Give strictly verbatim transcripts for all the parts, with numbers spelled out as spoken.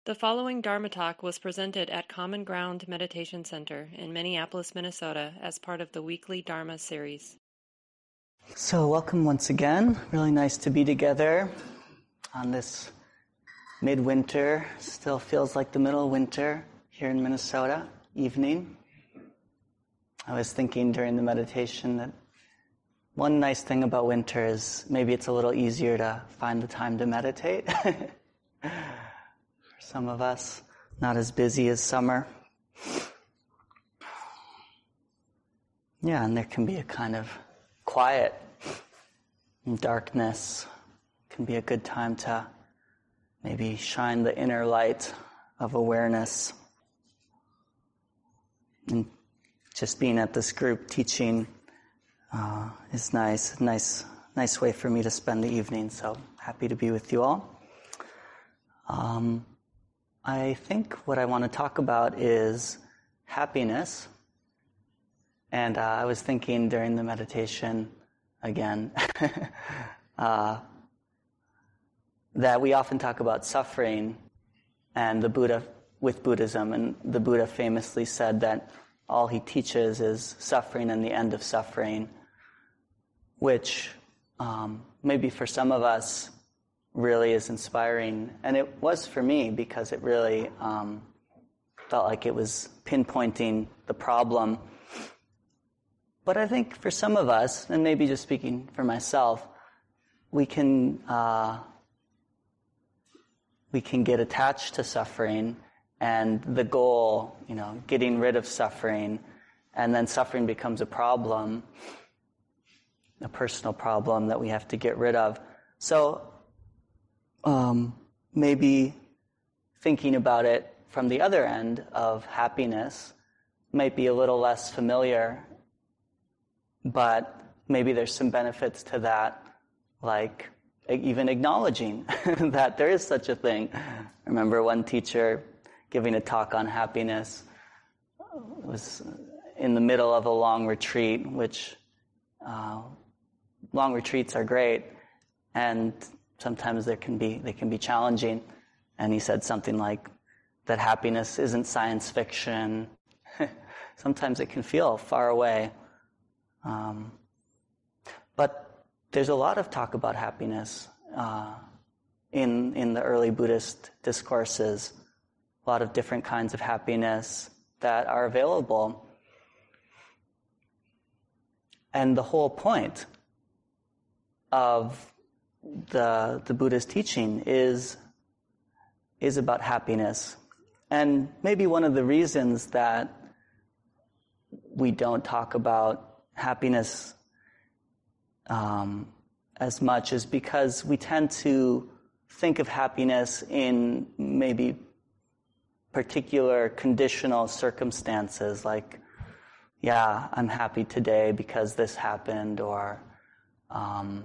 The following Dharma talk was presented at Common Ground Meditation Center in Minneapolis, Minnesota, as part of the weekly Dharma series. So welcome once again. Really nice to be together on this midwinter, still feels like the middle of winter here in Minnesota, evening. I was thinking during the meditation that one nice thing about winter is maybe it's a little easier to find the time to meditate. For some of us, not as busy as summer. Yeah, and there can be a kind of quiet and darkness. Can be a good time to maybe shine the inner light of awareness. And just being at this group teaching uh, is nice. Nice, nice way for me to spend the evening. So happy to be with you all. Um, I think what I want to talk about is happiness. And uh, I was thinking during the meditation, again, uh, that we often talk about suffering and the Buddha with Buddhism. And the Buddha famously said that all he teaches is suffering and the end of suffering, which um, maybe for some of us really is inspiring. And it was for me because it really um, felt like it was pinpointing the problem. But I think for some of us, and maybe just speaking for myself, we can uh, we can get attached to suffering and the goal, you know, getting rid of suffering, and then suffering becomes a problem, a personal problem that we have to get rid of. So um, maybe thinking about it from the other end of happiness might be a little less familiar, but maybe there's some benefits to that, like even acknowledging that there is such a thing. I remember one teacher giving a talk on happiness. It was in the middle of a long retreat, which uh, long retreats are great, and sometimes there can be they can be challenging. And he said something like that happiness isn't science fiction. Sometimes it can feel far away. Um, but there's a lot of talk about happiness uh, in in the early Buddhist discourses. A lot of different kinds of happiness that are available. And the whole point of the the Buddha's teaching is is about happiness. And maybe one of the reasons that we don't talk about happiness um, as much is because we tend to think of happiness in maybe particular conditional circumstances, like, yeah, I'm happy today because this happened, or um,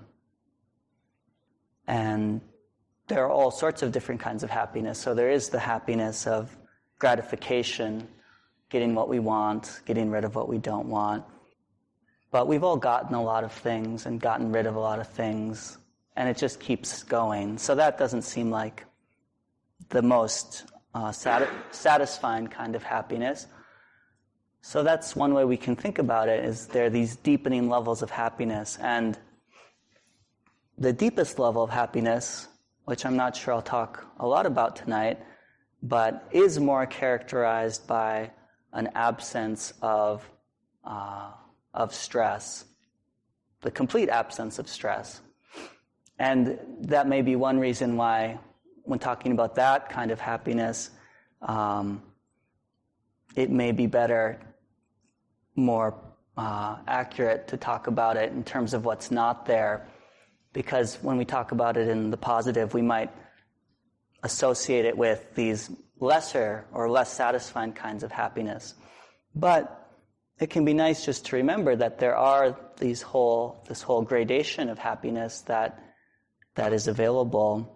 and there are all sorts of different kinds of happiness. So there is the happiness of gratification, getting what we want, getting rid of what we don't want. But we've all gotten a lot of things and gotten rid of a lot of things, and it just keeps going. So that doesn't seem like the most uh, sat- satisfying kind of happiness. So that's one way we can think about it, is there are these deepening levels of happiness. And the deepest level of happiness, which I'm not sure I'll talk a lot about tonight, but is more characterized by an absence of uh, of stress, the complete absence of stress. And that may be one reason why, when talking about that kind of happiness, um, it may be better, more uh, accurate to talk about it in terms of what's not there, because when we talk about it in the positive, we might associate it with these lesser or less satisfying kinds of happiness. But it can be nice just to remember that there are these whole this whole gradation of happiness that that is available.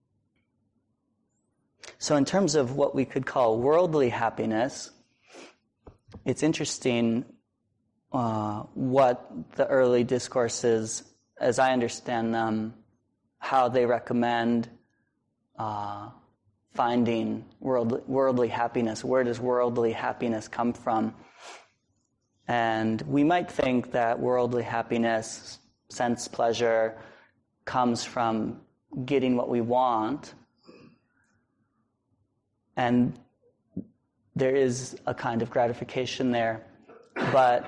So in terms of what we could call worldly happiness, it's interesting uh, what the early discourses, as I understand them, how they recommend uh, finding world, worldly happiness. Where does worldly happiness come from? And we might think that worldly happiness, sense pleasure, comes from getting what we want. And there is a kind of gratification there. But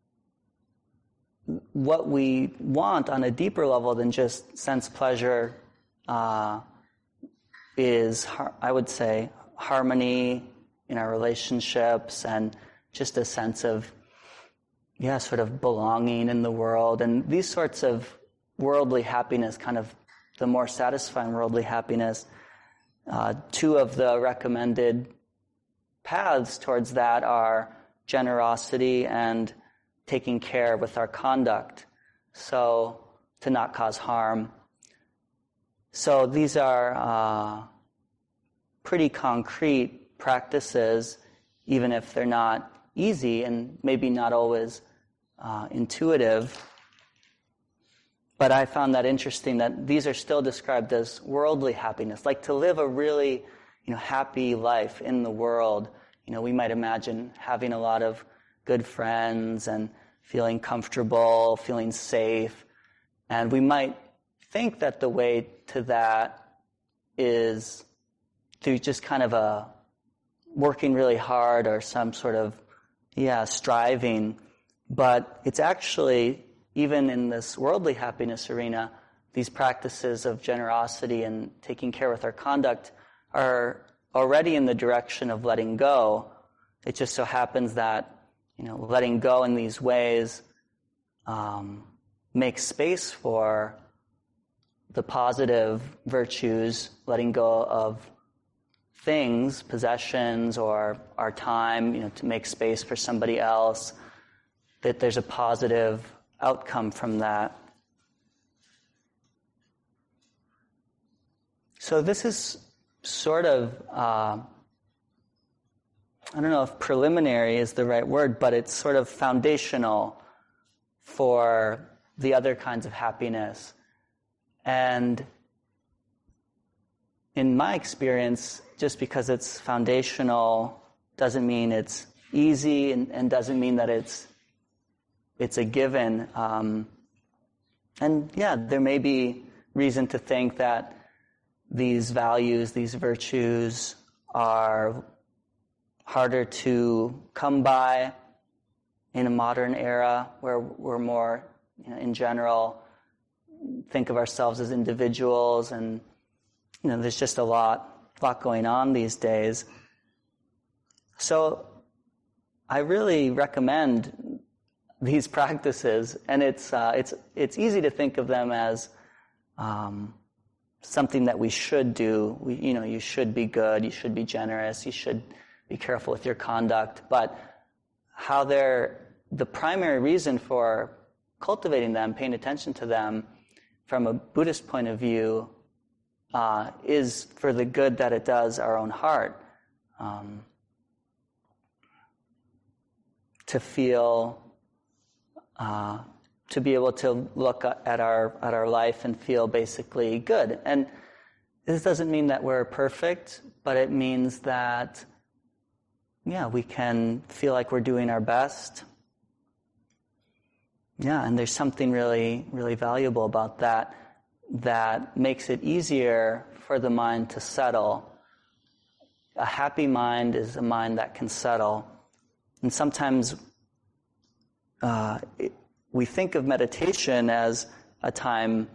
what we want on a deeper level than just sense pleasure uh, is, I would say, harmony in our relationships and just a sense of, yeah, sort of belonging in the world. And these sorts of worldly happiness, kind of the more satisfying worldly happiness, uh, two of the recommended paths towards that are generosity and taking care with our conduct, so to not cause harm. So these are uh, pretty concrete practices, even if they're not easy and maybe not always uh, intuitive. But I found that interesting that these are still described as worldly happiness, like to live a really, you know, happy life in the world. You know, we might imagine having a lot of good friends and feeling comfortable, feeling safe. And we might think that the way to that is through just kind of a working really hard or some sort of, yeah, striving. But it's actually, even in this worldly happiness arena, these practices of generosity and taking care with our conduct are already in the direction of letting go. It just so happens that, you know, letting go in these ways um, makes space for the positive virtues, letting go of things, possessions, or our time, you know, to make space for somebody else, that there's a positive outcome from that. So this is sort of, uh, I don't know if preliminary is the right word, but it's sort of foundational for the other kinds of happiness. And in my experience, just because it's foundational doesn't mean it's easy and, and doesn't mean that it's it's a given. Um, and yeah, there may be reason to think that these values, these virtues are harder to come by in a modern era where we're more, you know, in general, think of ourselves as individuals, and you know, there's just a lot, lot going on these days. So I really recommend these practices, and it's uh, it's it's easy to think of them as um, something that we should do. We, you know, you should be good, you should be generous, you should be careful with your conduct. But how they're the primary reason for cultivating them, paying attention to them, from a Buddhist point of view, uh, is for the good that it does our own heart. Um, to feel, uh, to be able to look at our at our life and feel basically good. And this doesn't mean that we're perfect, but it means that, yeah, we can feel like we're doing our best. Yeah, and there's something really, really valuable about that that makes it easier for the mind to settle. A happy mind is a mind that can settle. And sometimes uh, it, we think of meditation as a time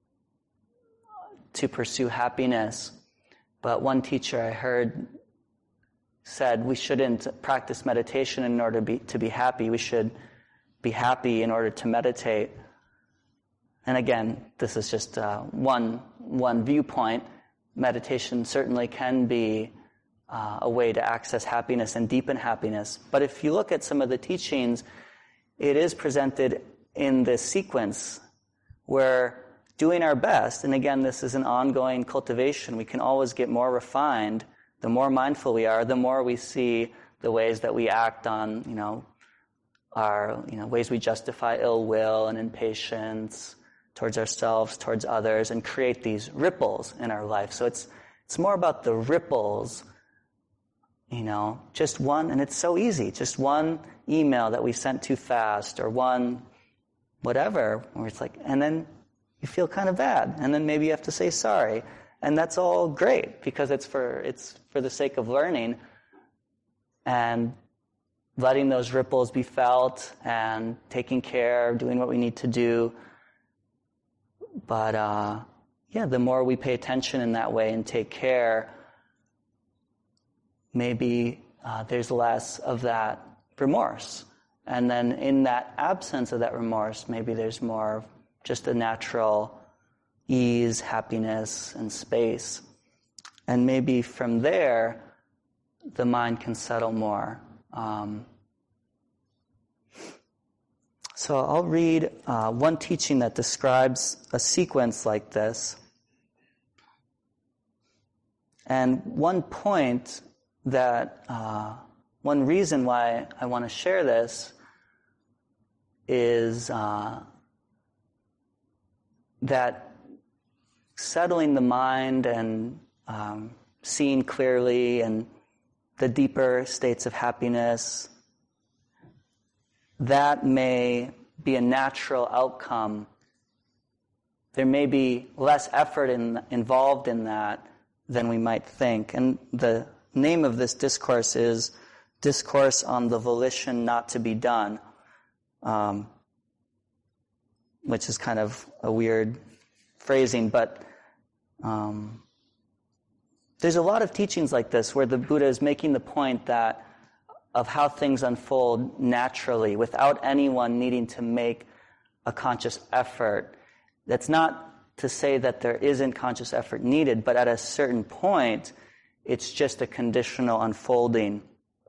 to pursue happiness. But one teacher I heard said we shouldn't practice meditation in order to be, to be happy. We should be happy in order to meditate. And again, this is just uh, one one viewpoint. Meditation certainly can be uh, a way to access happiness and deepen happiness. But if you look at some of the teachings, it is presented in this sequence where doing our best, and again, this is an ongoing cultivation. We can always get more refined. The more mindful we are, the more we see the ways that we act on, you know, our, you know, ways we justify ill will and impatience towards ourselves, towards others, and create these ripples in our life. So it's It's more about the ripples, you know, just one, and it's so easy, just one email that we sent too fast or one whatever, where it's like, and then you feel kind of bad, and then maybe you have to say sorry, and that's all great because it's for it's for the sake of learning and letting those ripples be felt and taking care, doing what we need to do. But uh, yeah, the more we pay attention in that way and take care, maybe uh, there's less of that remorse. And then in that absence of that remorse, maybe there's more just a natural ease, happiness, and space. And maybe from there, the mind can settle more. Um, so I'll read uh, one teaching that describes a sequence like this. And one point that, uh, one reason why I want to share this is uh, that settling the mind and um, seeing clearly and the deeper states of happiness, that may be a natural outcome. There may be less effort in, involved in that than we might think. And the name of this discourse is Discourse on the Volition Not to Be Done, um, which is kind of a weird phrasing, but um, there's a lot of teachings like this where the Buddha is making the point that of how things unfold naturally without anyone needing to make a conscious effort. That's not to say that there isn't conscious effort needed, but at a certain point, it's just a conditional unfolding.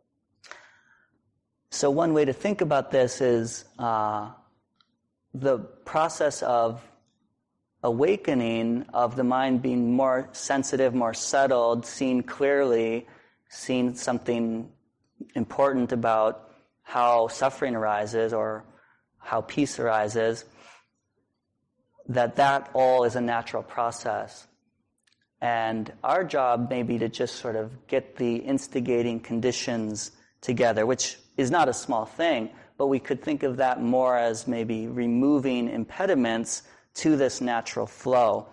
So one way to think about this is uh, the process of awakening, of the mind being more sensitive, more settled, seeing clearly, seeing something important about how suffering arises or how peace arises, that that all is a natural process. And our job may be to just sort of get the instigating conditions together, which is not a small thing, but we could think of that more as maybe removing impediments to this natural flow.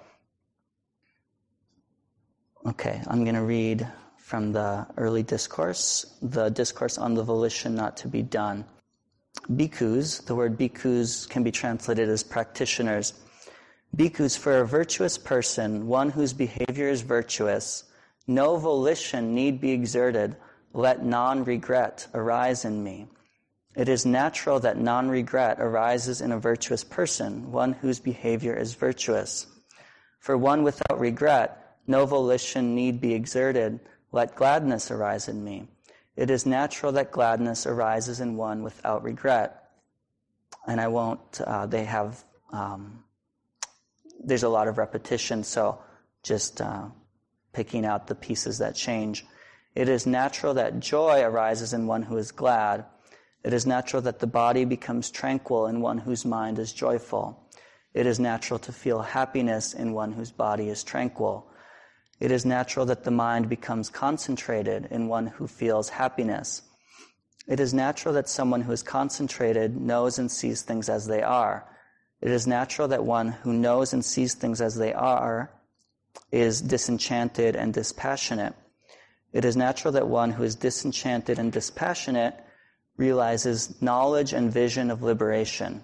Okay, I'm going to read from the early discourse, the discourse on the volition not to be done. Bhikkhus, the word bhikkhus can be translated as practitioners. Bhikkhus, for a virtuous person, one whose behavior is virtuous, no volition need be exerted, let non-regret arise in me. It is natural that non-regret arises in a virtuous person, one whose behavior is virtuous. For one without regret, no volition need be exerted, let gladness arise in me. It is natural that gladness arises in one without regret. And I won't, uh, they have, um, there's a lot of repetition, so just uh, picking out the pieces that change. It is natural that joy arises in one who is glad. It is natural that the body becomes tranquil in one whose mind is joyful. It is natural to feel happiness in one whose body is tranquil. It is natural that the mind becomes concentrated in one who feels happiness. It is natural that someone who is concentrated knows and sees things as they are. It is natural that one who knows and sees things as they are is disenchanted and dispassionate. It is natural that one who is disenchanted and dispassionate realizes knowledge and vision of liberation.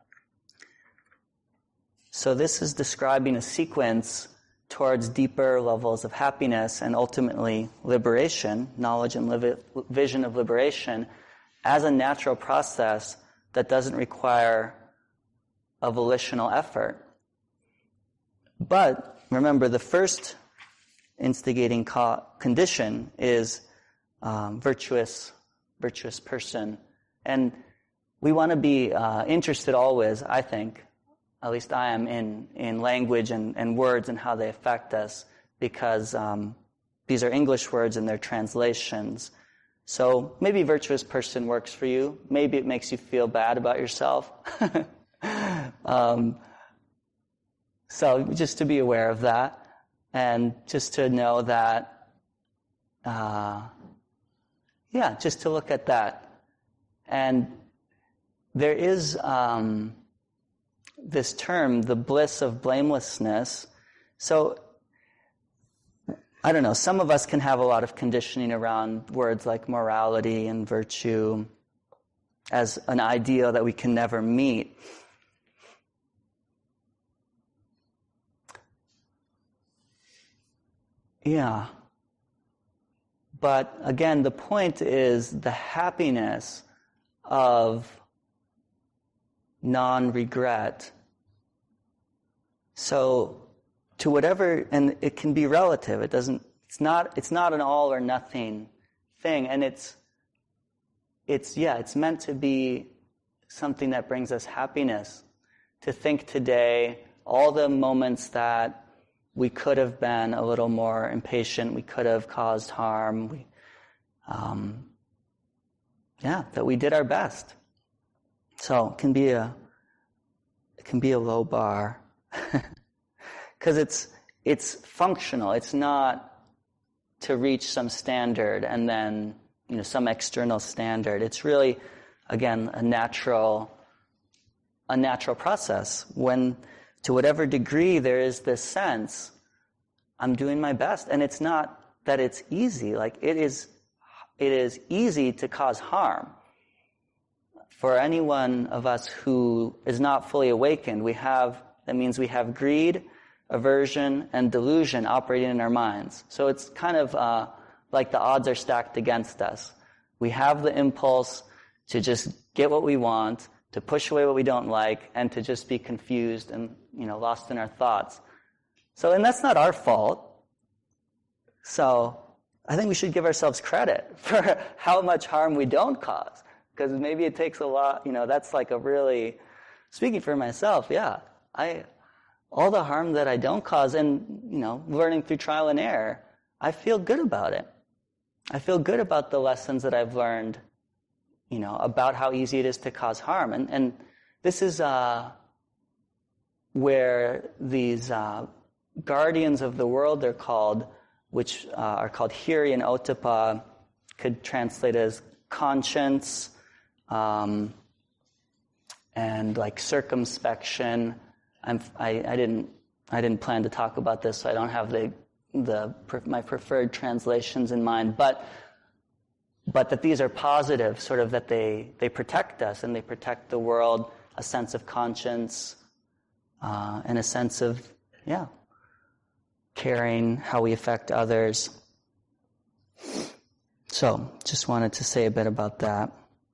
So this is describing a sequence towards deeper levels of happiness and ultimately liberation, knowledge and li- vision of liberation, as a natural process that doesn't require a volitional effort. But remember, the first instigating co- condition is um, virtuous, virtuous person. And we want to be uh, interested always, I think, at least I am, in, in language and, and words and how they affect us, because um, these are English words and they're translations. So maybe virtuous person works for you. Maybe it makes you feel bad about yourself. um, so just to be aware of that. And just to know that, uh, yeah, just to look at that. And there is um, this term, the bliss of blamelessness. So, I don't know, some of us can have a lot of conditioning around words like morality and virtue as an ideal that we can never meet. Yeah. But again, the point is the happiness of non-regret. So, to whatever, and it can be relative. It doesn't. It's not. It's not an all or nothing thing, and it's. It's yeah. It's meant to be something that brings us happiness. To think today, all the moments that we could have been a little more impatient, we could have caused harm. We, um, yeah, that we did our best. So it can be a. It can be a low bar. Because it's it's functional. It's not to reach some standard and then, you know, some external standard. It's really, again, a natural a natural process. When, to whatever degree there is this sense, I'm doing my best. And it's not that it's easy. Like, it is it is easy to cause harm. For any one of us who is not fully awakened, we have, that means we have greed, aversion, and delusion operating in our minds. So it's kind of uh, like the odds are stacked against us. We have the impulse to just get what we want, to push away what we don't like, and to just be confused and, you know, lost in our thoughts. So, and that's not our fault. So I think we should give ourselves credit for how much harm we don't cause. Because maybe it takes a lot, you know, that's like a really, speaking for myself, yeah, I... all the harm that I don't cause, and, you know, learning through trial and error, I feel good about it. I feel good about the lessons that I've learned, you know, about how easy it is to cause harm. And, and this is uh, where these uh, guardians of the world, they're called, which uh, are called Hiri and Ottappa, could translate as conscience um, and like circumspection. I'm, I, I didn't. I didn't plan to talk about this, so I don't have the the my preferred translations in mind. But but that these are positive, sort of that they they protect us and they protect the world. A sense of conscience uh, and a sense of yeah, caring, how we affect others. So, just wanted to say a bit about that.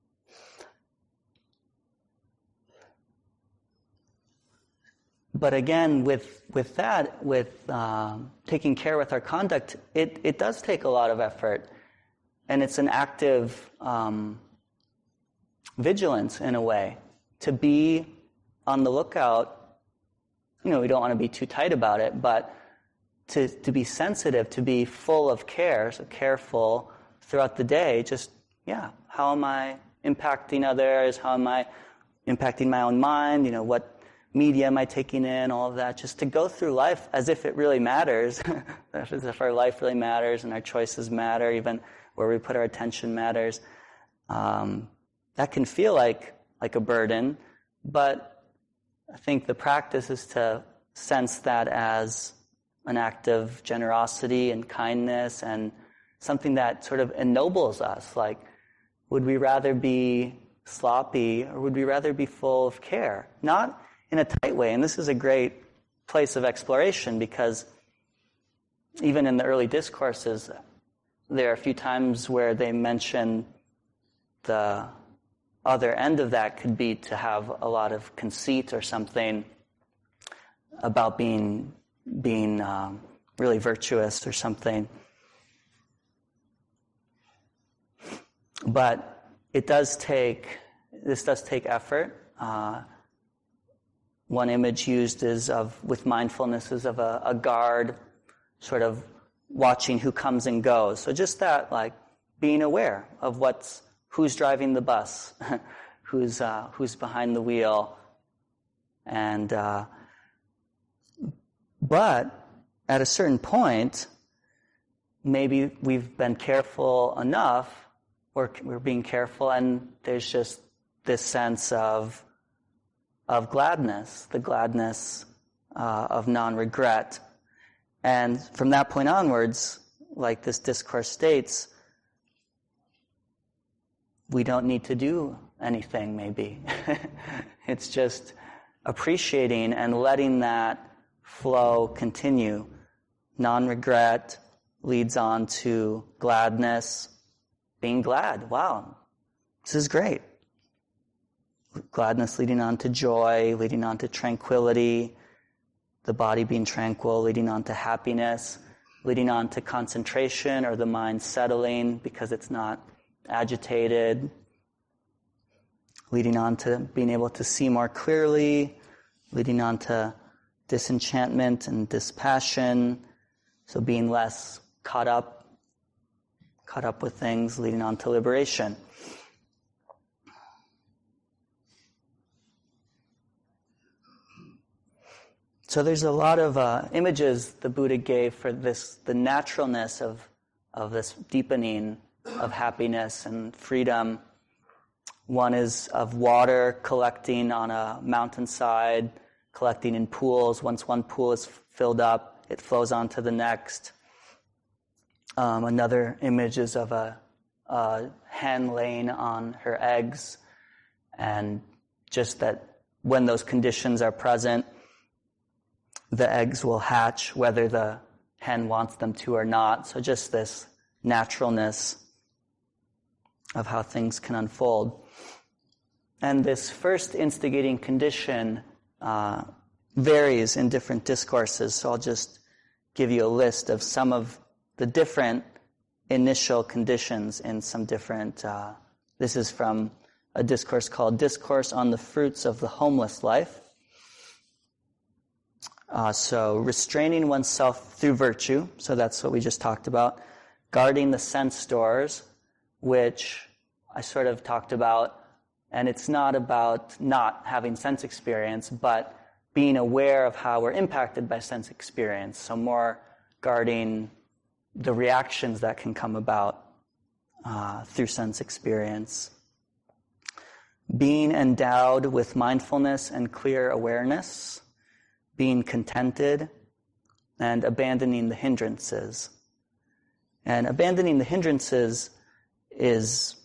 But again, with with that, with uh, taking care with our conduct, it, it does take a lot of effort. And it's an active um, vigilance, in a way, to be on the lookout. You know, we don't want to be too tight about it, but to, to be sensitive, to be full of care, so careful throughout the day. Just, yeah, how am I impacting others? How am I impacting my own mind? You know, what media am I taking in, all of that, just to go through life as if it really matters, as if our life really matters and our choices matter, even where we put our attention matters. Um, that can feel like like a burden, but I think the practice is to sense that as an act of generosity and kindness and something that sort of ennobles us. Like, would we rather be sloppy or would we rather be full of care? Not in a tight way. And this is a great place of exploration, because even in the early discourses, there are a few times where they mention the other end of that could be to have a lot of conceit or something about being being um, really virtuous or something. But it does take, this does take effort. Uh, one image used is of, with mindfulness, is of a, a guard sort of watching who comes and goes. So just that, like, being aware of what's, who's driving the bus, who's uh, who's behind the wheel. And, uh, but at a certain point, maybe we've been careful enough, or we're being careful, and there's just this sense of of gladness, the gladness uh, of non-regret. And from that point onwards, like this discourse states, we don't need to do anything, maybe. It's just appreciating and letting that flow continue. Non-regret leads on to gladness, being glad. Wow, this is great. Gladness leading on to joy, leading on to tranquility, the body being tranquil, leading on to happiness, leading on to concentration or the mind settling because it's not agitated, leading on to being able to see more clearly, leading on to disenchantment and dispassion, so being less caught up, caught up with things, leading on to liberation. So there's a lot of uh, images the Buddha gave for this, the naturalness of, of this deepening of happiness and freedom. One is of water collecting on a mountainside, collecting in pools. Once one pool is filled up, it flows on to the next. Um, another image is of a, a hen laying on her eggs, and just that when those conditions are present, the eggs will hatch whether the hen wants them to or not. So just this naturalness of how things can unfold. And this first instigating condition uh, varies in different discourses. So I'll just give you a list of some of the different initial conditions in some different... Uh, this is from a discourse called Discourse on the Fruits of the Homeless Life. Uh, so restraining oneself through virtue, so that's what we just talked about. Guarding the sense doors, which I sort of talked about, and it's not about not having sense experience, but being aware of how we're impacted by sense experience. So more guarding the reactions that can come about uh, through sense experience. Being endowed with mindfulness and clear awareness. Being contented, and abandoning the hindrances. And abandoning the hindrances is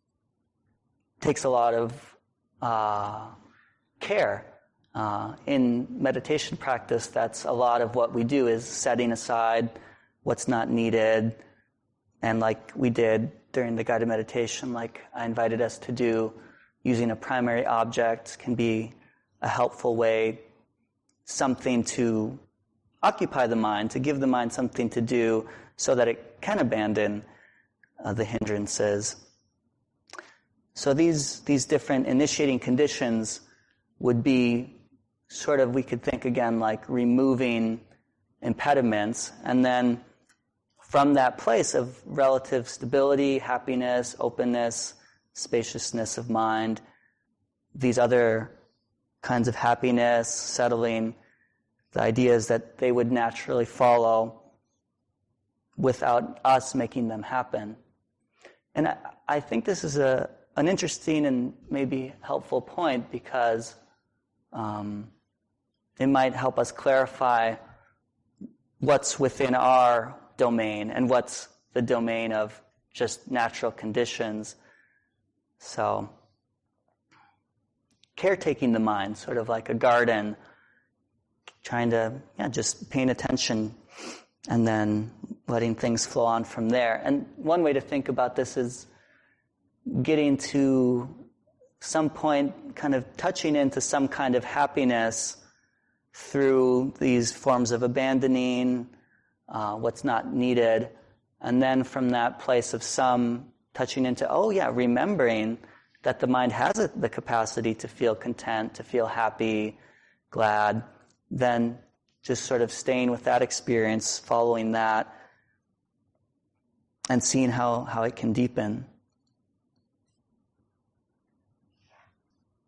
takes a lot of uh, care. Uh, in meditation practice, that's a lot of what we do, is setting aside what's not needed. And like we did during the guided meditation, like I invited us to do, using a primary object can be a helpful way, something to occupy the mind, to give the mind something to do so that it can abandon uh, the hindrances. So these these different initiating conditions would be sort of, we could think again like removing impediments, and then from that place of relative stability, happiness, openness, spaciousness of mind, these other kinds of happiness, settling, the idea is that they would naturally follow without us making them happen. And I, I think this is a an interesting and maybe helpful point, because um, it might help us clarify what's within our domain and what's the domain of just natural conditions. So, caretaking the mind, sort of like a garden, trying to, yeah, just paying attention and then letting things flow on from there. And one way to think about this is getting to some point, kind of touching into some kind of happiness through these forms of abandoning uh, what's not needed. And then from that place of some touching into, oh yeah, remembering that the mind has a, the capacity to feel content, to feel happy, glad, then just sort of staying with that experience, following that, and seeing how, how it can deepen.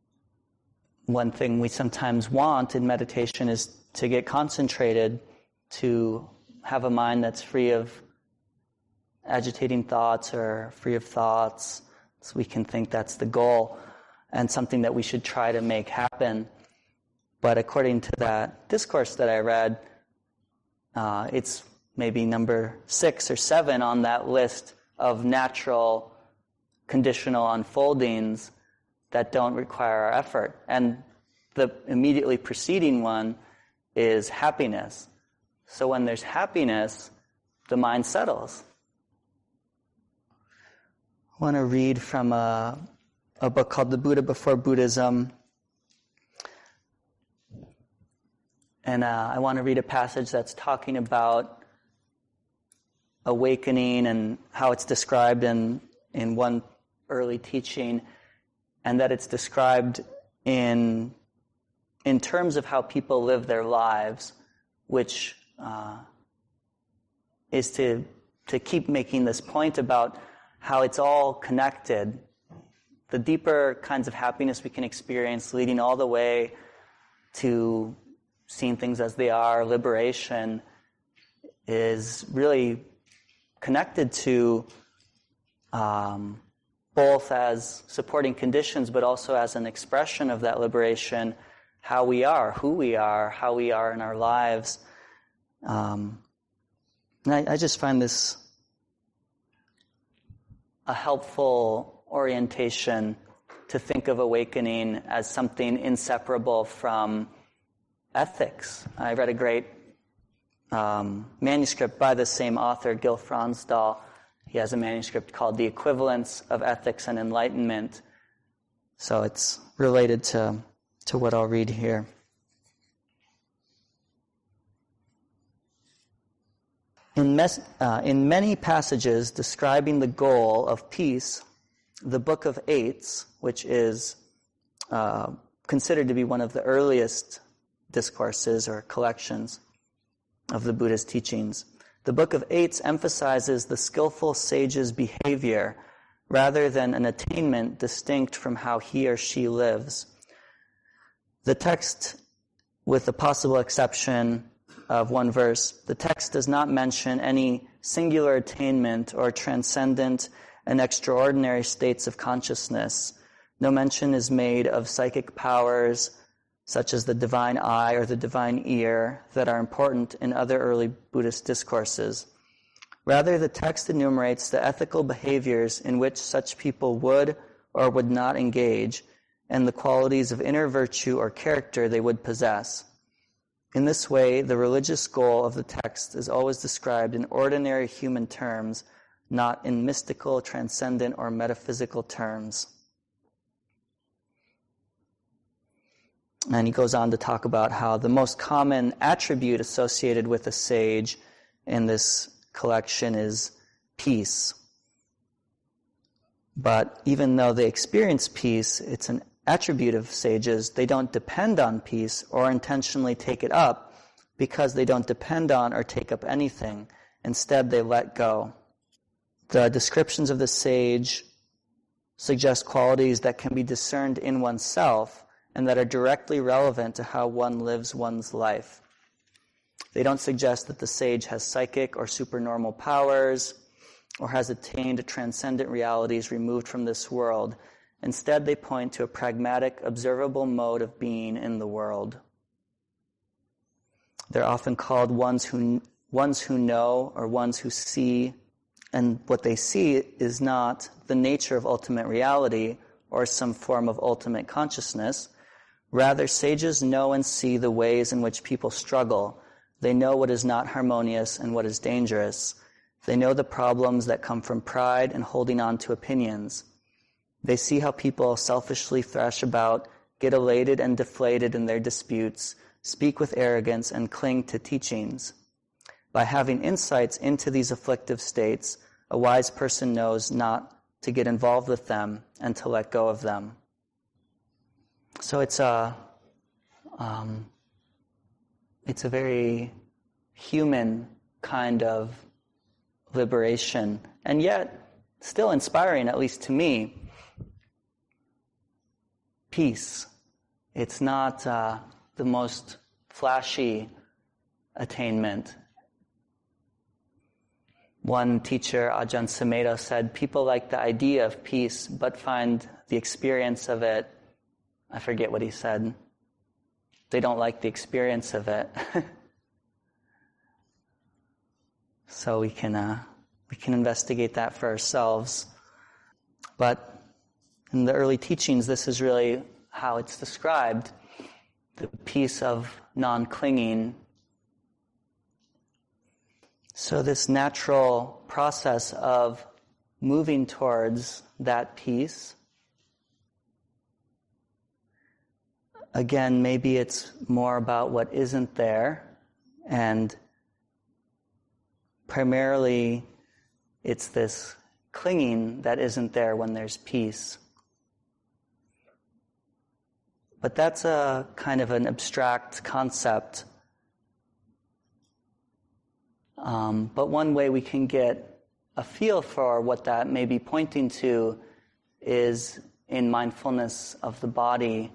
One thing we sometimes want in meditation is to get concentrated to have a mind that's free of agitating thoughts or free of thoughts. So we can think that's the goal and something that we should try to make happen. But according to that discourse that I read, uh, it's maybe number six or seven on that list of natural conditional unfoldings that don't require our effort. And the immediately preceding one is happiness. So when there's happiness, the mind settles. I want to read from a, a book called The Buddha Before Buddhism. And uh, I want to read a passage that's talking about awakening and how it's described in, in one early teaching, and that it's described in, in terms of how people live their lives, which uh, is to, to keep making this point about how it's all connected. The deeper kinds of happiness we can experience, leading all the way to seeing things as they are, liberation, is really connected to um, both as supporting conditions, but also as an expression of that liberation, how we are, who we are, how we are in our lives. Um, and I, I just find this a helpful orientation to think of awakening as something inseparable from ethics. I read a great um, manuscript by the same author, Gil Fronsdal. He has a manuscript called The Equivalence of Ethics and Enlightenment. So it's related to, to what I'll read here. In, mes- uh, in many passages describing the goal of peace, the Book of Eights, which is uh, considered to be one of the earliest discourses or collections of the Buddha's teachings, the Book of Eights emphasizes the skillful sage's behavior rather than an attainment distinct from how he or she lives. The text, with the possible exception of one verse, the text does not mention any singular attainment or transcendent and extraordinary states of consciousness. No mention is made of psychic powers such as the divine eye or the divine ear that are important in other early Buddhist discourses. Rather, the text enumerates the ethical behaviors in which such people would or would not engage, and the qualities of inner virtue or character they would possess. In this way, the religious goal of the text is always described in ordinary human terms, not in mystical, transcendent, or metaphysical terms. And he goes on to talk about how the most common attribute associated with a sage in this collection is peace. But even though they experience peace, it's an attribute of sages. They don't depend on peace or intentionally take it up because they don't depend on or take up anything. Instead, they let go. The descriptions of the sage suggest qualities that can be discerned in oneself and that are directly relevant to how one lives one's life. They don't suggest that the sage has psychic or supernormal powers or has attained transcendent realities removed from this world. Instead, they point to a pragmatic, observable mode of being in the world. They're often called ones who ones who know or ones who see, and what they see is not the nature of ultimate reality or some form of ultimate consciousness. Rather, sages know and see the ways in which people struggle. They know what is not harmonious and what is dangerous. They know the problems that come from pride and holding on to opinions. They see how people selfishly thrash about, get elated and deflated in their disputes, speak with arrogance, and cling to teachings. By having insights into these afflictive states, a wise person knows not to get involved with them and to let go of them. So it's a, um, it's a very human kind of liberation, and yet still inspiring, at least to me. Peace. It's not uh, the most flashy attainment. One teacher, Ajahn Sumedho, said, people like the idea of peace, but find the experience of it, I forget what he said, they don't like the experience of it. So we can uh, we can investigate that for ourselves. But in the early teachings, this is really how it's described, the peace of non-clinging. So this natural process of moving towards that peace, again, maybe it's more about what isn't there, and primarily it's this clinging that isn't there when there's peace. But that's a kind of an abstract concept. Um, but one way we can get a feel for what that may be pointing to is in mindfulness of the body.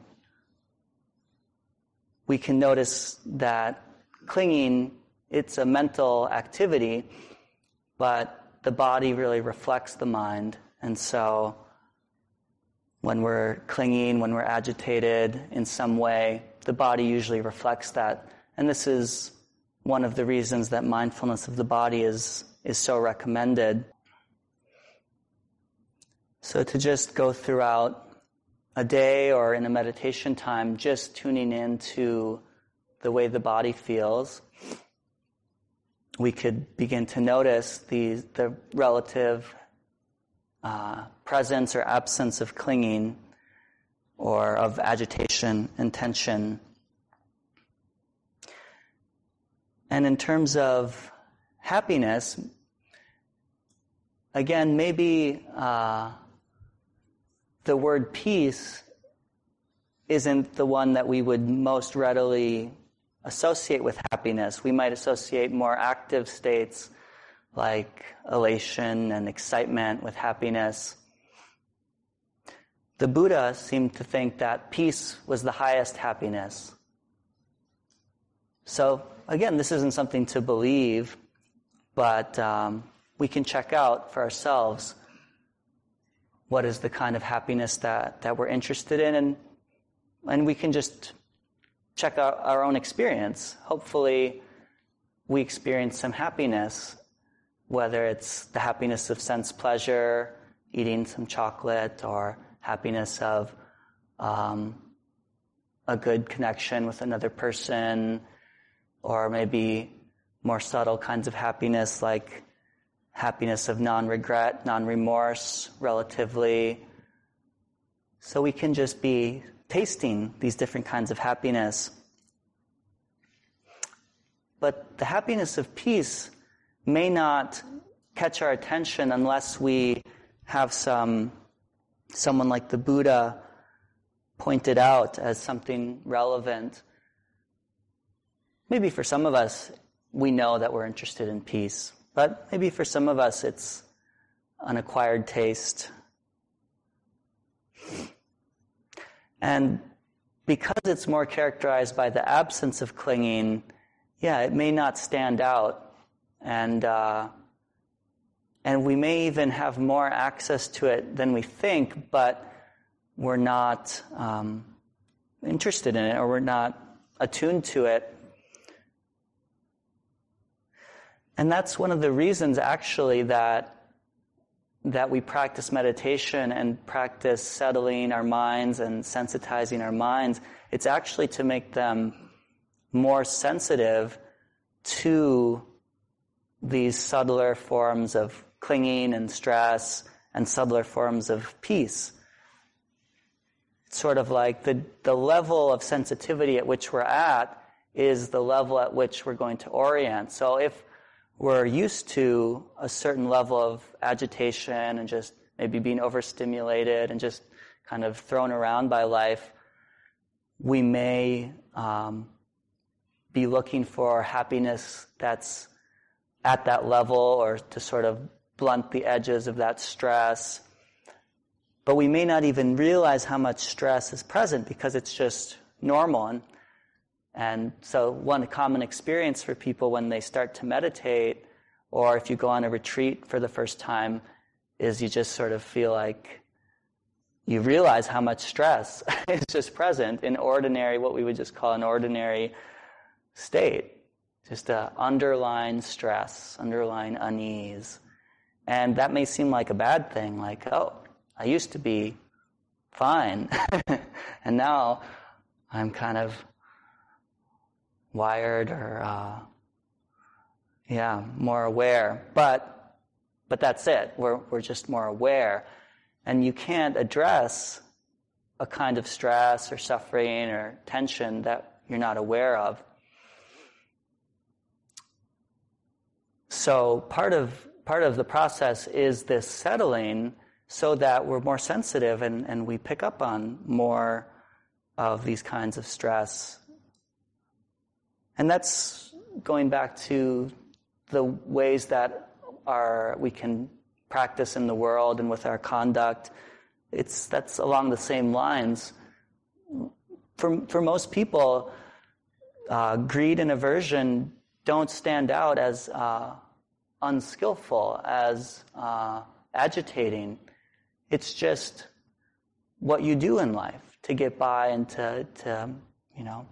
We can notice that clinging, it's a mental activity, but the body really reflects the mind. And so when we're clinging, when we're agitated in some way, the body usually reflects that. And this is one of the reasons that mindfulness of the body is, is so recommended. So to just go throughout a day or in a meditation time, just tuning into the way the body feels, we could begin to notice the, the relative uh, presence or absence of clinging or of agitation and tension. And in terms of happiness, again, maybe uh, the word peace isn't the one that we would most readily associate with happiness. We might associate more active states like elation and excitement with happiness. The Buddha seemed to think that peace was the highest happiness. So again, this isn't something to believe, but um, we can check out for ourselves what is the kind of happiness that, that we're interested in, and and we can just check out our own experience. Hopefully, we experience some happiness, whether it's the happiness of sense pleasure, eating some chocolate, or happiness of um, a good connection with another person, or maybe more subtle kinds of happiness like happiness of non-regret, non-remorse, relatively. So we can just be tasting these different kinds of happiness. But the happiness of peace may not catch our attention unless we have some someone like the Buddha pointed out as something relevant. Maybe for some of us, we know that we're interested in peace, but maybe for some of us, it's an acquired taste. And because it's more characterized by the absence of clinging, yeah, it may not stand out. And uh, and we may even have more access to it than we think, but we're not um, interested in it, or we're not attuned to it. And that's one of the reasons, actually, that that we practice meditation and practice settling our minds and sensitizing our minds. It's actually to make them more sensitive to these subtler forms of clinging and stress and subtler forms of peace. It's sort of like the, the level of sensitivity at which we're at is the level at which we're going to orient. So if we're used to a certain level of agitation and just maybe being overstimulated and just kind of thrown around by life, we may um, be looking for happiness that's at that level, or to sort of blunt the edges of that stress. But we may not even realize how much stress is present because it's just normal. And And so one common experience for people when they start to meditate or if you go on a retreat for the first time, is you just sort of feel like you realize how much stress is just present in ordinary, what we would just call an ordinary state. Just a underlying stress, underlying unease. And that may seem like a bad thing, like, oh, I used to be fine, and now I'm kind of wired or, uh, yeah, more aware. But but that's it. We're we're just more aware. And you can't address a kind of stress or suffering or tension that you're not aware of. So part of part of the process is this settling so that we're more sensitive and, and we pick up on more of these kinds of stress. And that's going back to the ways that are we can practice in the world and with our conduct. It's that's along the same lines. For for most people, uh, greed and aversion don't stand out as uh, unskillful, as uh, agitating. It's just what you do in life to get by and to, to, you know.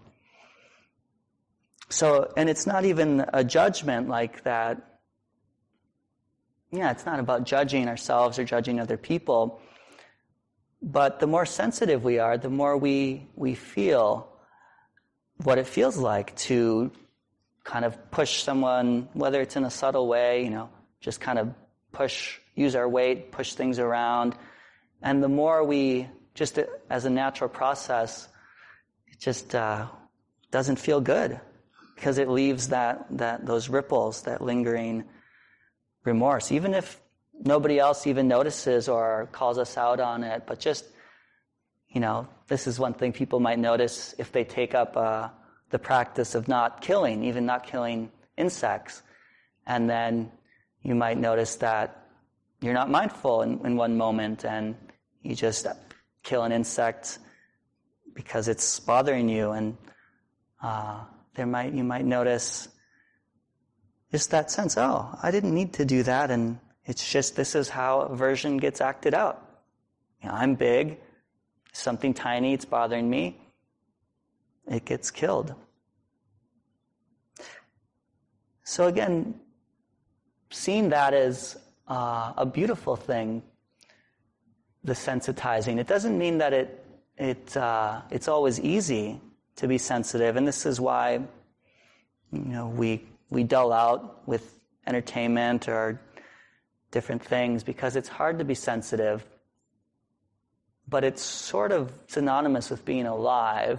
So, and it's not even a judgment like that. Yeah, it's not about judging ourselves or judging other people. But the more sensitive we are, the more we we feel what it feels like to kind of push someone, whether it's in a subtle way, you know, just kind of push, use our weight, push things around. And the more we, just as a natural process, it just uh, doesn't feel good because it leaves that, that those ripples, that lingering remorse. Even if nobody else even notices or calls us out on it, but just, you know, this is one thing people might notice if they take up uh, the practice of not killing, even not killing insects. And then you might notice that you're not mindful in, in one moment and you just kill an insect because it's bothering you. And uh, there might you might notice just that sense, oh, I didn't need to do that, and it's just this is how aversion gets acted out. You know, I'm big, something tiny, it's bothering me, it gets killed. So again, seeing that as uh, a beautiful thing, the sensitizing. It doesn't mean that it it uh, it's always easy to be sensitive, and this is why you know we we dull out with entertainment or different things, because it's hard to be sensitive. But it's sort of synonymous with being alive.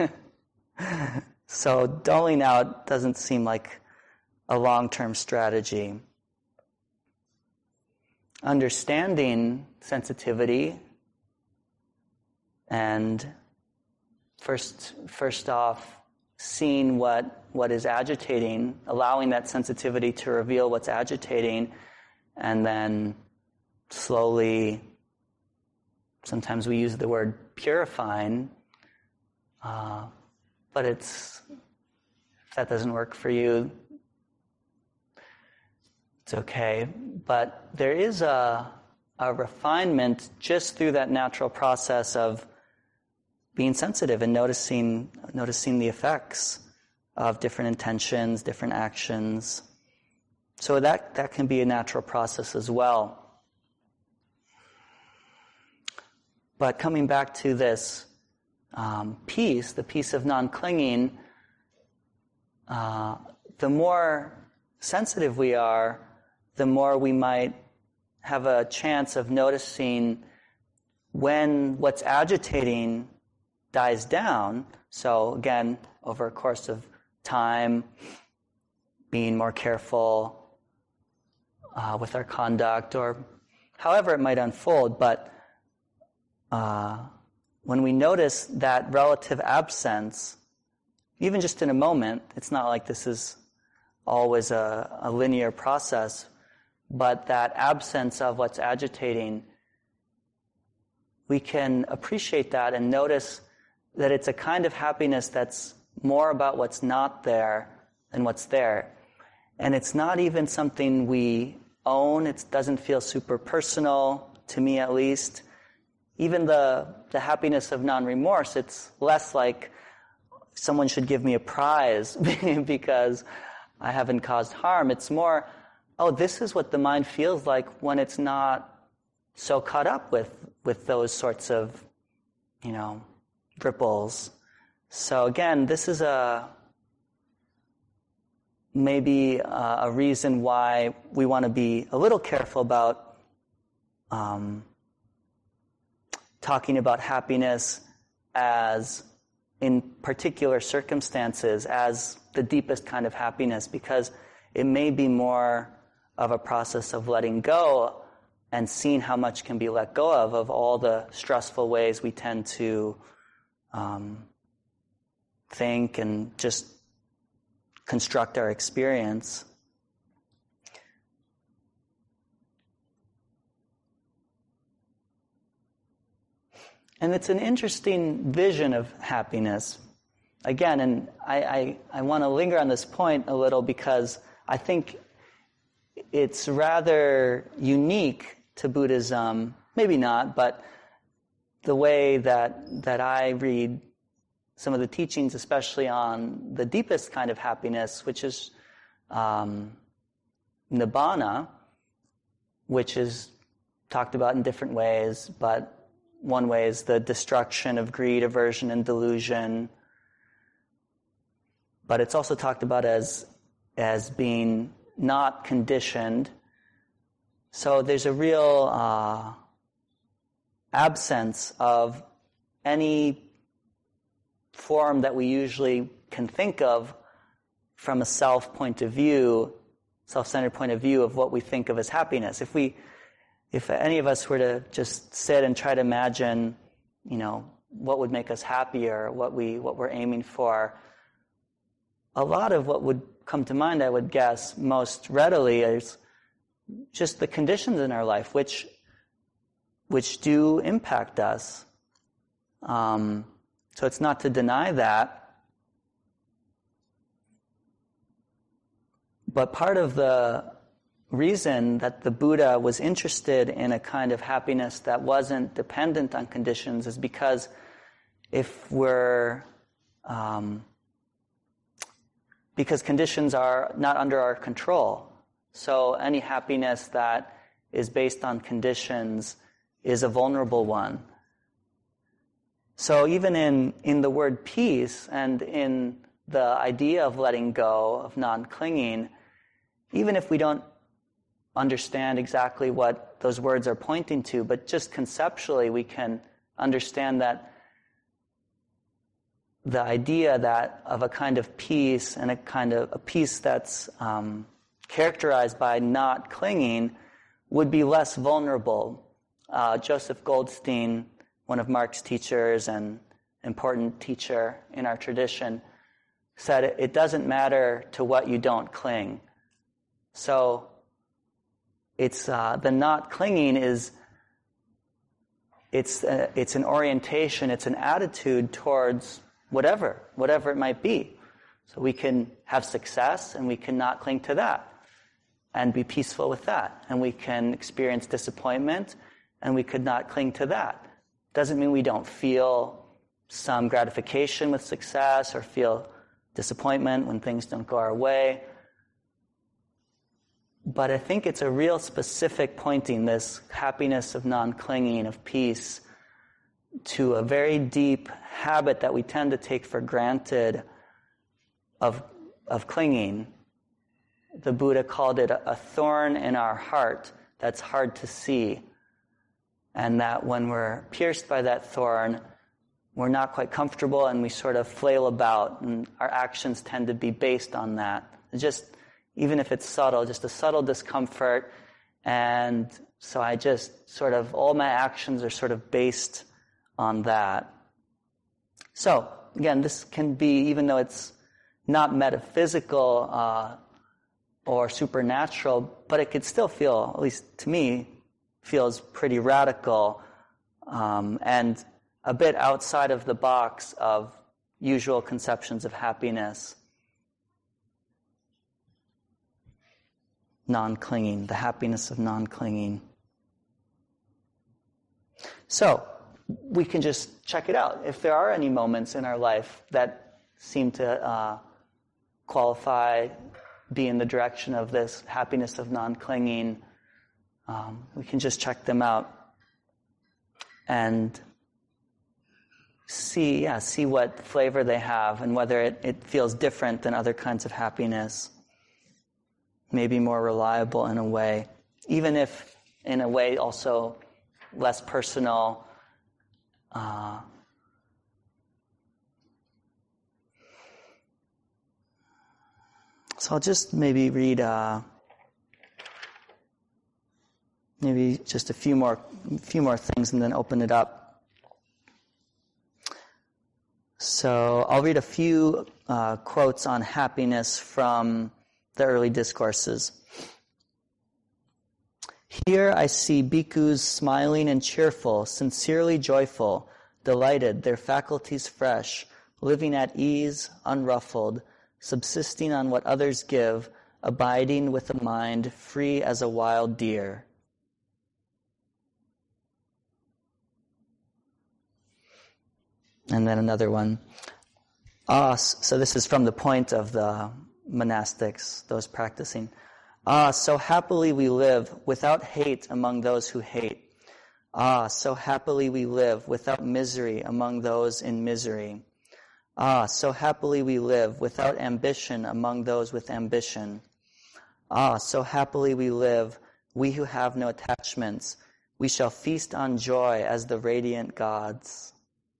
So dulling out doesn't seem like a long-term strategy. Understanding sensitivity and first first off seeing what what is agitating, allowing that sensitivity to reveal what's agitating, and then slowly, sometimes we use the word purifying, uh, but it's if that doesn't work for you, it's okay. But there is a, a refinement just through that natural process of being sensitive and noticing noticing the effects of different intentions, different actions. So that, that can be a natural process as well. But coming back to this um, peace, the peace of non-clinging, uh, the more sensitive we are, the more we might have a chance of noticing when what's agitating dies down. So again, over a course of time, being more careful uh, with our conduct, or however it might unfold, but uh, when we notice that relative absence, even just in a moment, it's not like this is always a, a linear process, but that absence of what's agitating, we can appreciate that and notice that it's a kind of happiness that's more about what's not there than what's there. And it's not even something we own. It doesn't feel super personal, to me at least. Even the, the happiness of non-remorse, it's less like someone should give me a prize because I haven't caused harm. It's more, oh, this is what the mind feels like when it's not so caught up with, with those sorts of, you know, ripples. So again, this is a maybe a, a reason why we want to be a little careful about um, talking about happiness as, in particular circumstances, as the deepest kind of happiness, because it may be more of a process of letting go and seeing how much can be let go of, of all the stressful ways we tend to um, think and just construct our experience. And it's an interesting vision of happiness. Again, and I, I, I want to linger on this point a little because I think it's rather unique to Buddhism, maybe not, but the way that that I read some of the teachings, especially on the deepest kind of happiness, which is um, Nibbana, which is talked about in different ways, but one way is the destruction of greed, aversion, and delusion. But it's also talked about as as being not conditioned. So there's a real uh, absence of any form that we usually can think of from a self point of view, self-centered point of view of what we think of as happiness. If we, if any of us were to just sit and try to imagine, you know, what would make us happier, what we, what we're aiming for, a lot of what would come to mind, I would guess, most readily is just the conditions in our life, which, which do impact us. Um, so it's not to deny that. But part of the reason that the Buddha was interested in a kind of happiness that wasn't dependent on conditions is because if we're, um, because conditions are not under our control. So any happiness that is based on conditions is a vulnerable one. So even in, in the word peace and in the idea of letting go, of non-clinging, even if we don't understand exactly what those words are pointing to, but just conceptually we can understand that the idea that of a kind of peace and a kind of a peace that's um, characterized by not clinging would be less vulnerable. Uh, Joseph Goldstein, one of Mark's teachers and important teacher in our tradition, said it doesn't matter to what you don't cling. So it's uh, the not clinging is it's uh, it's an orientation, it's an attitude towards whatever, whatever it might be. So we can have success and we can not cling to that and be peaceful with that. And we can experience disappointment and we could not cling to that. Doesn't mean we don't feel some gratification with success or feel disappointment when things don't go our way. But I think it's a real specific pointing, this happiness of non-clinging, of peace, to a very deep habit that we tend to take for granted of, of clinging. The Buddha called it a, a thorn in our heart that's hard to see. And that when we're pierced by that thorn, we're not quite comfortable and we sort of flail about, and our actions tend to be based on that. Just, even if it's subtle, just a subtle discomfort. And so I just sort of, all my actions are sort of based on that. So, again, this can be, even though it's not metaphysical uh, or supernatural, but it could still feel, at least to me, feels pretty radical um, and a bit outside of the box of usual conceptions of happiness. non-clinging, the happiness of non-clinging. So, we can just check it out. If there are any moments in our life that seem to uh, qualify, be in the direction of this happiness of non-clinging, um, we can just check them out and see, yeah, see what flavor they have and whether it, it feels different than other kinds of happiness. Maybe more reliable in a way, even if in a way also less personal. Uh, so I'll just maybe read uh, maybe just a few more, few more things and then open it up. So I'll read a few uh, quotes on happiness from the early discourses. Here I see bhikkhus smiling and cheerful, sincerely joyful, delighted, their faculties fresh, living at ease, unruffled, subsisting on what others give, abiding with a mind free as a wild deer. And then another one. Ah, so this is from the point of the monastics, those practicing. Ah, so happily we live without hate among those who hate. Ah, so happily we live without misery among those in misery. Ah, so happily we live without ambition among those with ambition. Ah, so happily we live, we who have no attachments. We shall feast on joy as the radiant gods.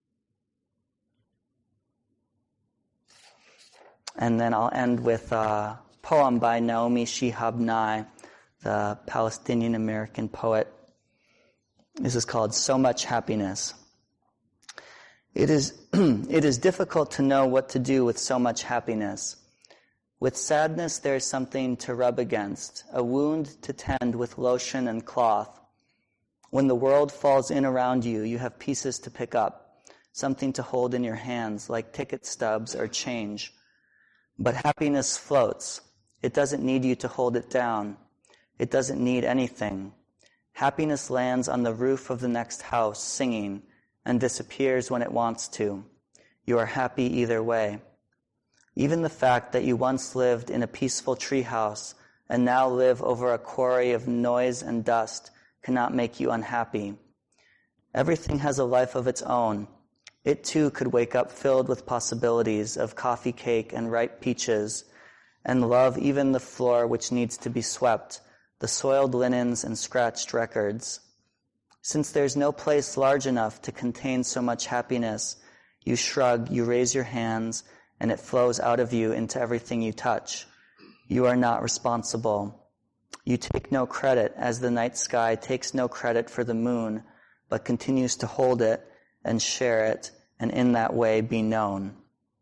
And then I'll end with a poem by Naomi Shihab Nye, the Palestinian-American poet. This is called So Much Happiness. It is, it is difficult to know what to do with so much happiness. With sadness there is something to rub against, a wound to tend with lotion and cloth. When the world falls in around you, you have pieces to pick up, something to hold in your hands like ticket stubs or change. But happiness floats. It doesn't need you to hold it down. It doesn't need anything. Happiness lands on the roof of the next house singing and disappears when it wants to. You are happy either way. Even the fact that you once lived in a peaceful treehouse and now live over a quarry of noise and dust cannot make you unhappy. Everything has a life of its own. It too could wake up filled with possibilities of coffee cake and ripe peaches, and love even the floor which needs to be swept, the soiled linens and scratched records. Since there's no place large enough to contain so much happiness, you shrug, you raise your hands, and it flows out of you into everything you touch. You are not responsible. You take no credit, as the night sky takes no credit for the moon, but continues to hold it and share it, and in that way be known.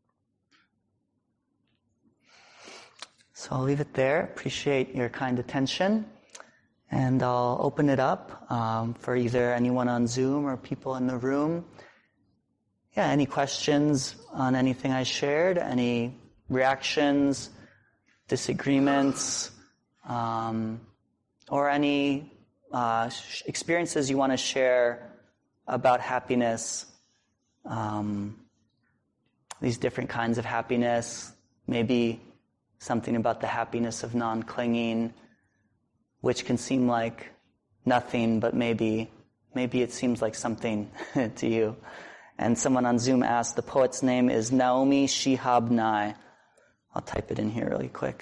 So I'll leave it there. Appreciate your kind attention. And I'll open it up um, for either anyone on Zoom or people in the room. Yeah, any questions on anything I shared? Any reactions, disagreements, um, or any uh, experiences you want to share about happiness, um, these different kinds of happiness, maybe something about the happiness of non-clinging, which can seem like nothing, but maybe maybe it seems like something to you. And someone on Zoom asked, the poet's name is Naomi Shihab Nye. I'll type it in here really quick.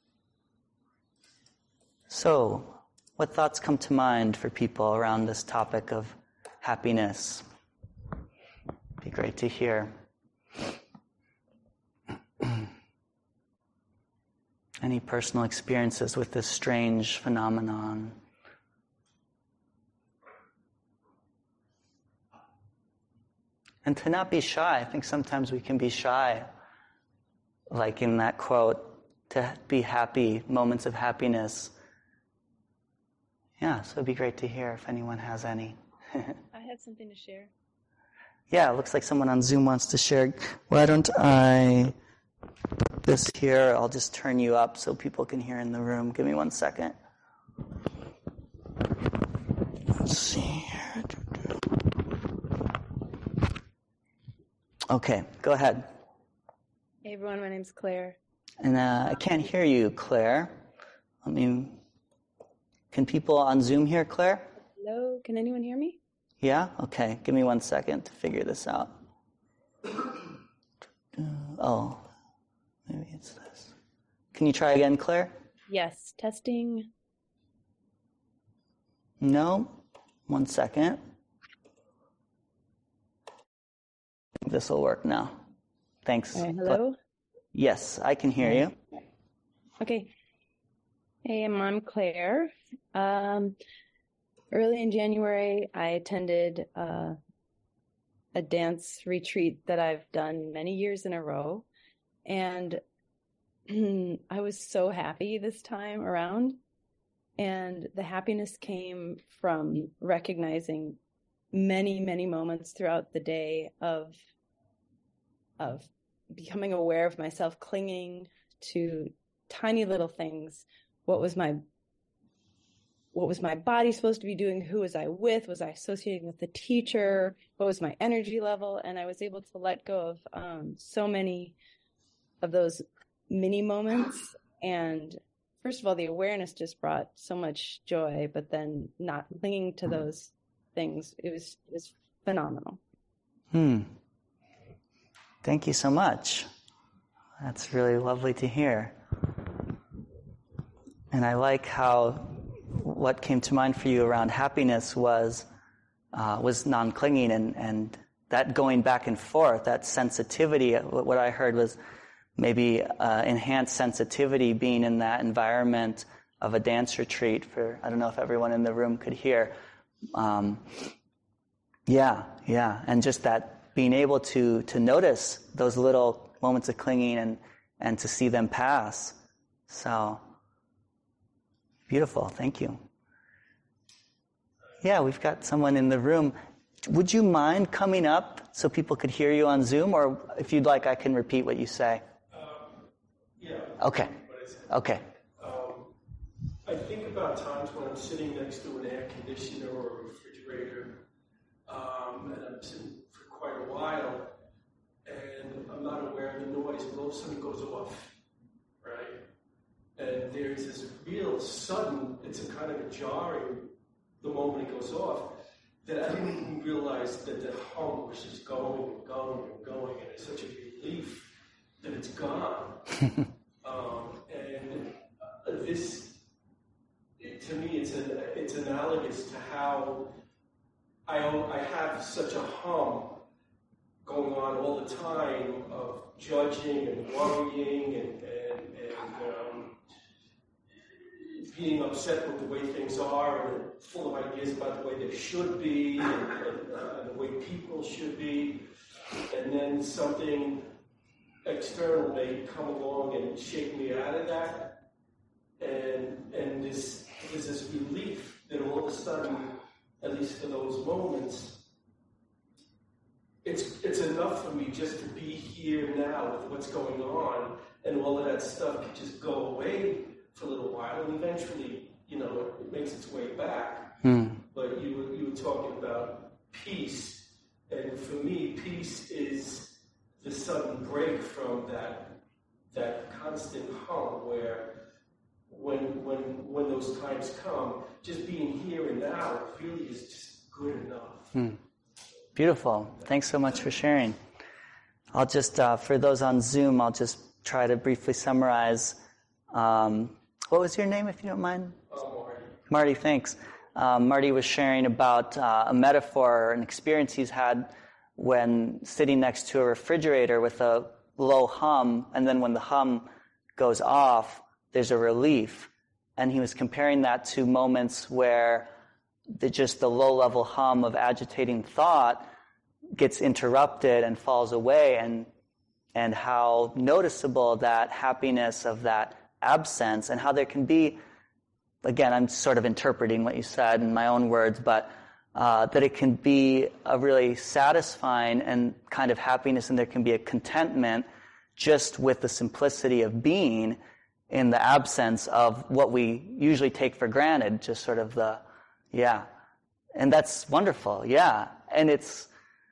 So, what thoughts come to mind for people around this topic of happiness? Be great to hear. Any personal experiences with this strange phenomenon? And to not be shy. I think sometimes we can be shy, like in that quote, to be happy, moments of happiness. Yeah, so it'd be great to hear if anyone has any. I had something to share. Yeah, it looks like someone on Zoom wants to share. Why don't I this here, I'll just turn you up so people can hear in the room. Give me one second. Let's see here. Okay, go ahead. Hey everyone, my name's Claire. And uh, I can't hear you, Claire. I mean, can people on Zoom hear Claire? Hello, can anyone hear me? Yeah? Okay, give me one second to figure this out. Oh, maybe it's this. Can you try again, Claire? Yes, testing. No? One second. This will work now. Thanks. All right, hello? Yes, I can hear you. Okay. Hey, I'm Claire. Um, early in January, I attended uh, a dance retreat that I've done many years in a row. And I was so happy this time around. And the happiness came from recognizing many, many moments throughout the day of, of becoming aware of myself clinging to tiny little things. What was my, what was my body supposed to be doing? Who was I with? Was I associating with the teacher? What was my energy level? And I was able to let go of um, so many of those mini moments. And first of all, the awareness just brought so much joy, but then not clinging to those things, it was, it was phenomenal. Hmm. Thank you so much. That's really lovely to hear. And I like how what came to mind for you around happiness was uh, was non-clinging, and, and that going back and forth, that sensitivity. What I heard was maybe uh, enhanced sensitivity, being in that environment of a dance retreat. For I don't know if everyone in the room could hear. Um, yeah, yeah, and just that being able to to notice those little moments of clinging and and to see them pass. So beautiful. Thank you. Yeah, we've got someone in the room. Would you mind coming up so people could hear you on Zoom, or if you'd like, I can repeat what you say. Um, yeah. Okay. Okay. Um, I think about times when I'm sitting next to an air conditioner or a refrigerator, um, and I'm sitting for quite a while, and I'm not aware of the noise, but all of a sudden it goes off, right? And there's this real sudden, it's a kind of a jarring, the moment it goes off, that I didn't even realize that the hum was just going and going and going, and it's such a relief that it's gone. um, and uh, this, it, to me, it's an, it's analogous to how I, I have such a hum going on all the time of judging and worrying and, and, and um, being upset with the way things are and full of ideas about the way they should be and, and, uh, and the way people should be. And then something external may come along and shake me out of that. And and this there's this relief that all of a sudden, at least for those moments, it's it's enough for me just to be here now with what's going on, and all of that stuff could just go away for a little while, and eventually, you know, it, it makes its way back. Mm. But you were, you were talking about peace, and for me, peace is the sudden break from that that constant hum where when when when those times come, just being here and now really is just good enough. Mm. Beautiful. Thanks so much for sharing. I'll just, uh, for those on Zoom, I'll just try to briefly summarize. Um, what was your name, if you don't mind? Oh, Marty. Marty, thanks. Um, Marty was sharing about uh, a metaphor, an experience he's had when sitting next to a refrigerator with a low hum, and then when the hum goes off, there's a relief. And he was comparing that to moments where the, just the low-level hum of agitating thought gets interrupted and falls away, and and how noticeable that happiness of that absence, and how there can be, again, I'm sort of interpreting what you said in my own words, but uh, that it can be a really satisfying and kind of happiness, and there can be a contentment just with the simplicity of being in the absence of what we usually take for granted, just sort of the, yeah. And that's wonderful, yeah. And it's,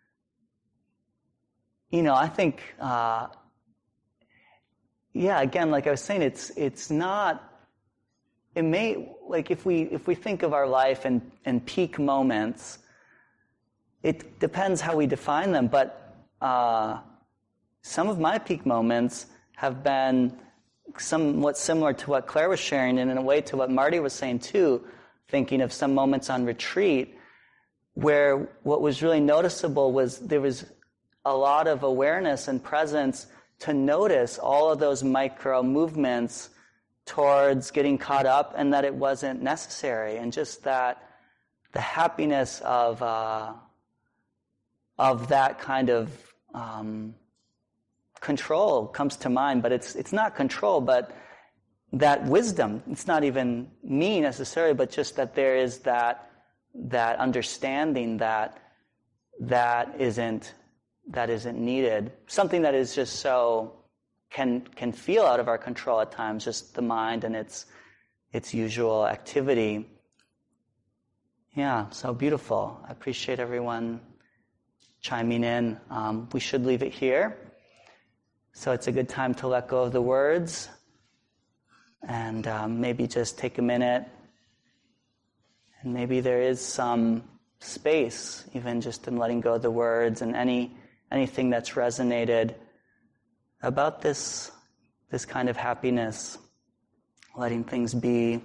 you know, I think, uh, yeah, again, like I was saying, it's it's not, it may, like if we if we think of our life in, in peak moments, it depends how we define them, but uh, some of my peak moments have been somewhat similar to what Claire was sharing, and in a way to what Marty was saying too, thinking of some moments on retreat, where what was really noticeable was there was a lot of awareness and presence to notice all of those micro movements towards getting caught up, and that it wasn't necessary, and just that the happiness of uh, of that kind of um, control comes to mind. But it's it's not control, but that wisdom. It's not even me necessarily, but just that there is that that understanding that that isn't that isn't needed. Something that is just so can can feel out of our control at times, just the mind and its its usual activity. Yeah, so beautiful. I appreciate everyone chiming in. Um, we should leave it here. So it's a good time to let go of the words and um, maybe just take a minute. And maybe there is some space, even just in letting go of the words and any anything that's resonated about this this kind of happiness, letting things be.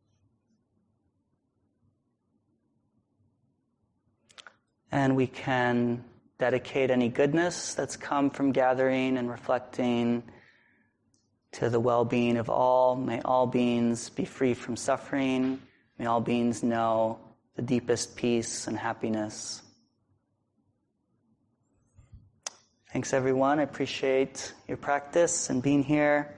And we can dedicate any goodness that's come from gathering and reflecting to the well-being of all. May all beings be free from suffering. May all beings know the deepest peace and happiness. Thanks, everyone. I appreciate your practice and being here.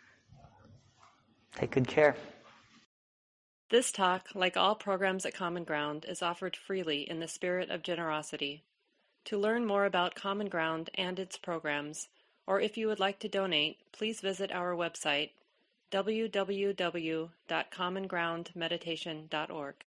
Take good care. This talk, like all programs at Common Ground, is offered freely in the spirit of generosity. To learn more about Common Ground and its programs, or if you would like to donate, please visit our website, w w w dot common ground meditation dot org.